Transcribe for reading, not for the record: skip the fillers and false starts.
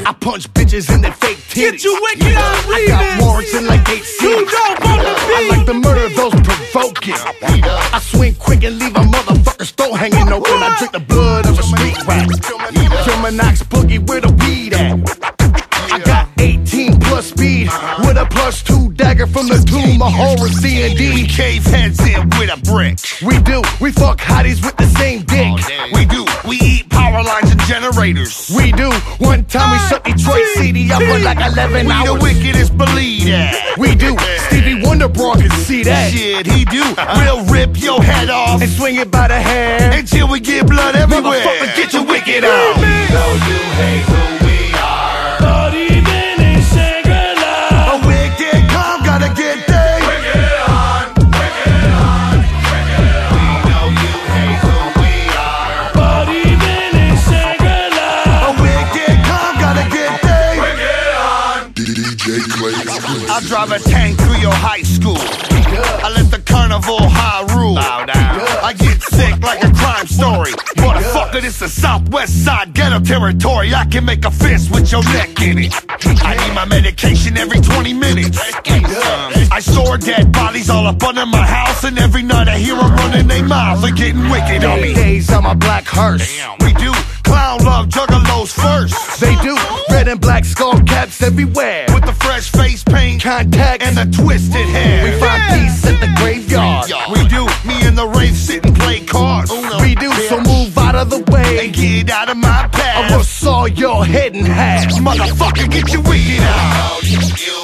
I punch bitches in their fake titties. Get you wicked, I'm leaving. I got warrants in like 8 cities. You don't want to be. I like to murder those provoking. I swing quick and leave a motherfucker's throat hanging open. I drink the blood of a street rat. Filminox boogie, where the weed at? I got 18 plus speed with a +2 dagger from the tomb of horror C&D. Cave heads in with a brick. We fuck hotties with the same dick. We eat power lines and generators. We do. One time we shut Detroit CD up for like 11 We hours. the wickedest, believe that. We do. Stevie Wonder Braun can see that. Shit, he do. We'll rip your head off And swing it by the hair. until we get blood everywhere. Motherfucker, get your wicked out. Though you hate who we are, But even in Shangri-La, A wicked calm, gotta get there. bring it on, bring it on, bring it on. We know you hate who we are, but even in Shangri-La, A wicked calm, gotta get there. bring it on. DJ Clay exclusive. I'll drive a tank through your high school. I let the carnival high rule. I get sick like a crime story. Motherfucker, this is Southwest Side ghetto territory. I can make a fist with your neck in it. I need my medication every 20 minutes. I store dead bodies all up under my house, and every night I hear them running their mouths. They're getting wicked on me. Days on my black hearse. We do clown love juggalos first. They do. Red and black skull caps everywhere. With the fresh face paint Contacts. and the twisted hair. We find peace at the graveyard. We do. Me and the Wraith sit and play cards. We do. So move out of the And way. get out of my I will path. saw your head in half. Motherfucker, get your wicked out. You